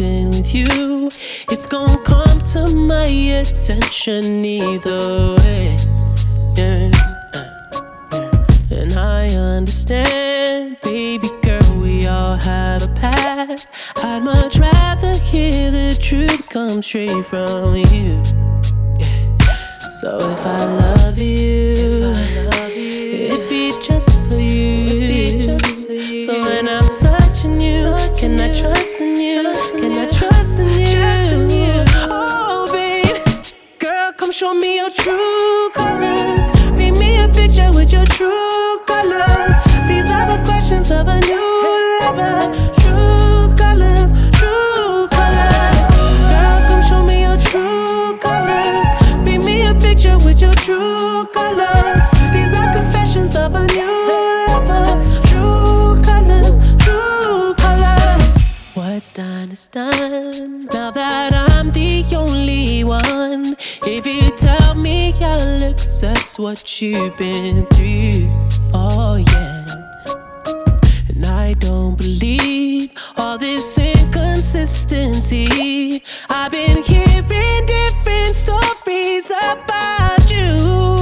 something with you, it's gonna come to my attention either way. Yeah. And I understand, baby girl, we all have a past. I'd much rather hear the truth come straight from you. So if I love you, it'd be just for you. So when I'm touching you, can I trust in you? Can I trust in you? Oh, babe, girl, come show me your true colors. Paint me a picture with your true colors. These are the questions of a new lover. True colors, true colors. Girl, come show me your true colors. Paint me a picture with your true colors. These are confessions of a new lover. True colors, true colors. What's done is done. Now that I'm the only one, if you tell me I'll accept what you've been through, oh yeah. And I don't believe all this inconsistency. I've been hearing different stories about you.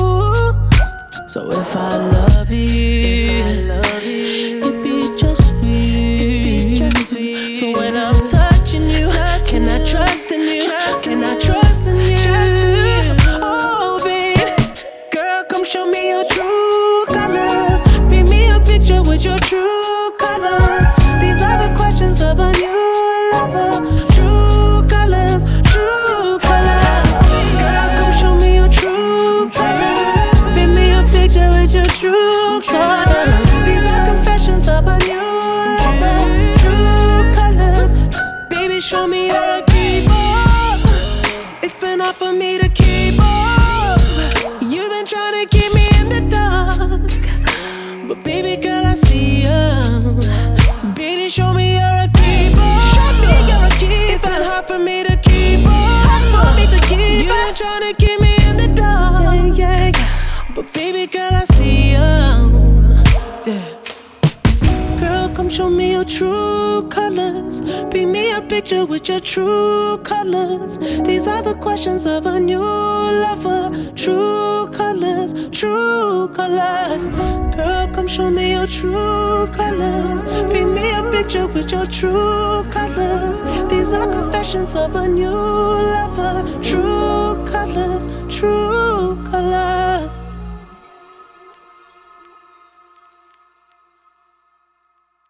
So if I love you, it'd be just for you. So when I'm touching you, can I trust in you? Can I trust in you? Oh, babe, girl, come show me your true colors. Paint me a picture with your true colors. These are the questions of a new lover. True colors, true colors. Girl, come show me your true colors. Paint me a picture with your true colors. These are confessions of a new lover. True colors. Baby, show me you're a keeper. It's been hard for me to keep up. You've been trying to keep me in the dark, but baby girl, I see you. Baby, show me you're a keeper. Show me you're a keeper. It's been hard for me to keep up. Hard for me to keep. You've been trying to keep me in the dark, yeah. But baby girl, I see you. Yeah. Girl, come show me your true colors. Paint me a picture with your true colors. These are the questions of a new lover. True colors, true colors. Girl, come show me your true colors. Paint me a picture with your true colors. These are confessions of a new lover. True colors, true colors.